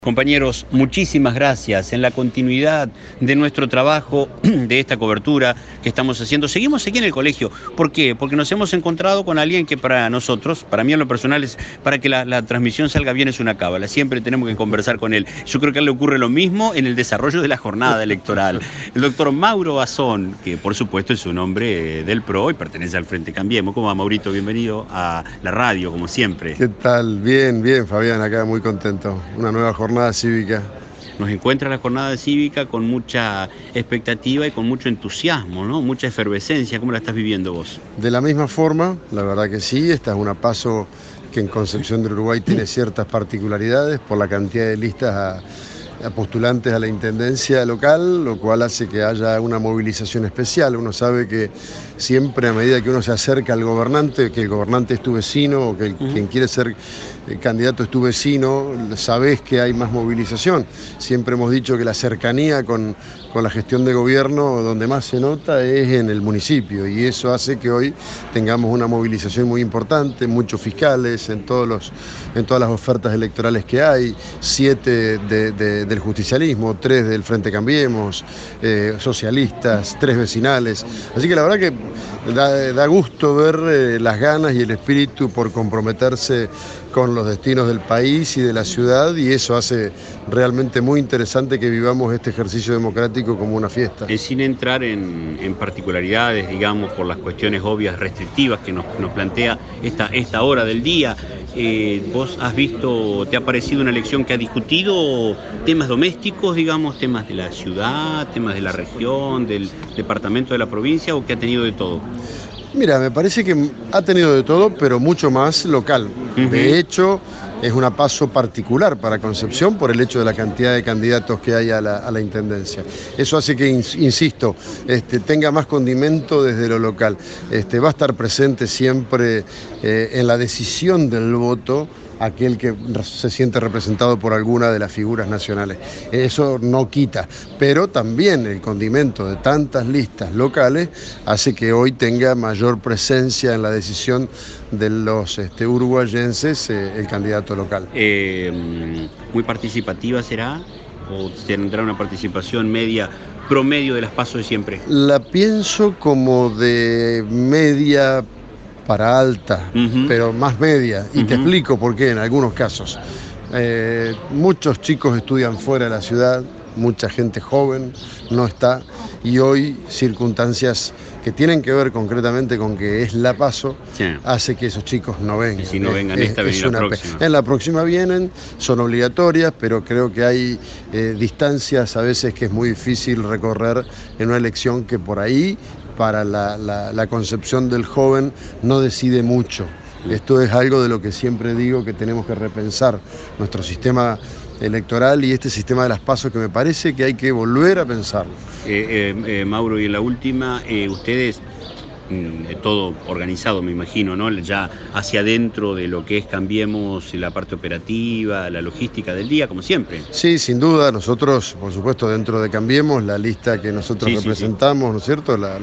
Compañeros, muchísimas gracias. En la continuidad de nuestro trabajo, de esta cobertura que estamos haciendo, seguimos aquí en el colegio. ¿Por qué? Porque nos hemos encontrado con alguien que para nosotros, para mí en lo personal, para que la transmisión salga bien es una cábala. Siempre tenemos que conversar con él. Yo creo que a él le ocurre lo mismo en el desarrollo de la jornada electoral. El doctor Mauro Bazón, que por supuesto es un hombre del PRO y pertenece al Frente Cambiemos. ¿Cómo va, Maurito? Bienvenido a la radio, como siempre. ¿Qué tal? Bien, bien, Fabián, acá muy contento. Una nueva jornada cívica. Nos encuentra la jornada cívica con mucha expectativa y con mucho entusiasmo, ¿no? Mucha efervescencia. ¿Cómo la estás viviendo vos? De la misma forma, la verdad que sí, esta es una PASO que en Concepción del Uruguay tiene ciertas particularidades por la cantidad de listas a postulantes a la intendencia local, lo cual hace que haya una movilización especial. Uno sabe que siempre a medida que uno se acerca al gobernante, que el gobernante es tu vecino o que quien quiere ser candidato es tu vecino, sabés que hay más movilización. Siempre hemos dicho que la cercanía con la gestión de gobierno donde más se nota es en el municipio, y eso hace que hoy tengamos una movilización muy importante, muchos fiscales en todas las ofertas electorales que hay, 7 del justicialismo, 3 del Frente Cambiemos, socialistas, 3 vecinales. Así que la verdad que da gusto ver las ganas y el espíritu por comprometerse con los destinos del país y de la ciudad, y eso hace realmente muy interesante que vivamos este ejercicio democrático como una fiesta. Sin entrar en particularidades, digamos, por las cuestiones obvias restrictivas que nos plantea esta hora del día, ¿vos has visto, te ha parecido una elección que ha discutido temas domésticos, digamos, temas de la ciudad, temas de la región, del departamento, de la provincia, o que ha tenido de todo? Mira, me parece que ha tenido de todo, pero mucho más local. De hecho, es una PASO particular para Concepción por el hecho de la cantidad de candidatos que hay a la intendencia. Eso hace que, insisto, tenga más condimento desde lo local. Va a estar presente siempre en la decisión del voto aquel que se siente representado por alguna de las figuras nacionales. Eso no quita, pero también el condimento de tantas listas locales hace que hoy tenga mayor presencia en la decisión de los uruguayenses el candidato local. ¿Muy participativa será? ¿O tendrá una participación media, promedio de las PASO de siempre? La pienso como de media para alta, pero más media, y te explico por qué en algunos casos. Muchos chicos estudian fuera de la ciudad, mucha gente joven no está, y hoy circunstancias que tienen que ver concretamente con que es la PASO, sí, hace que esos chicos no vengan. Y si no vengan esta, venir la próxima. En la próxima vienen, son obligatorias, pero creo que hay distancias a veces que es muy difícil recorrer en una elección que por ahí para la concepción del joven no decide mucho. Esto es algo de lo que siempre digo que tenemos que repensar nuestro sistema electoral y este sistema de las PASO, que me parece que hay que volver a pensarlo. Mauro, y en la última, ustedes, todo organizado, me imagino, ¿no? Ya hacia adentro de lo que es Cambiemos, la parte operativa, la logística del día, como siempre. Sí, sin duda, nosotros, por supuesto, dentro de Cambiemos, la lista que nosotros representamos, ¿no es cierto? La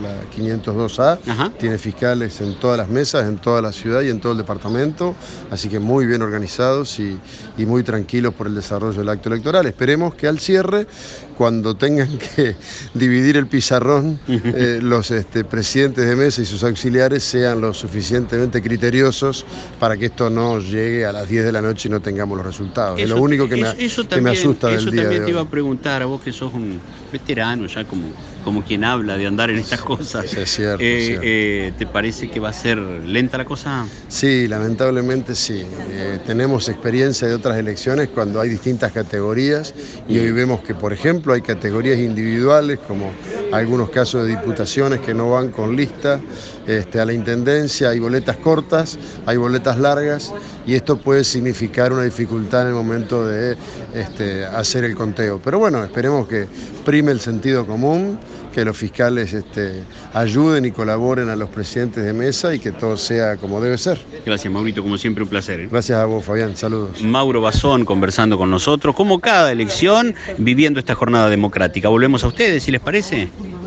502A, tiene fiscales en todas las mesas, en toda la ciudad y en todo el departamento, así que muy bien organizados y muy tranquilos por el desarrollo del acto electoral. Esperemos que al cierre, cuando tengan que dividir el pizarrón, los presidentes de mesa y sus auxiliares sean lo suficientemente criteriosos para que esto no llegue a las 10 de la noche y no tengamos los resultados. Es lo único que me asusta del día de hoy. Eso también te iba a preguntar, a vos que sos un veterano ya como quien habla de andar en estas cosas. Es cierto, ¿Te parece que va a ser lenta la cosa? Sí, lamentablemente sí. Tenemos experiencia de otras elecciones cuando hay distintas categorías, y hoy vemos que, por ejemplo, hay categorías individuales, como algunos casos de diputaciones que no van con lista a la intendencia. Hay boletas cortas, hay boletas largas, y esto puede significar una dificultad en el momento de hacer el conteo. Pero bueno, esperemos que prime el sentido común, que los fiscales ayuden y colaboren a los presidentes de mesa y que todo sea como debe ser. Gracias, Maurito, como siempre un placer. Gracias a vos, Fabián, saludos. Mauro Bazón conversando con nosotros, como cada elección, viviendo esta jornada democrática. Volvemos a ustedes, si les parece.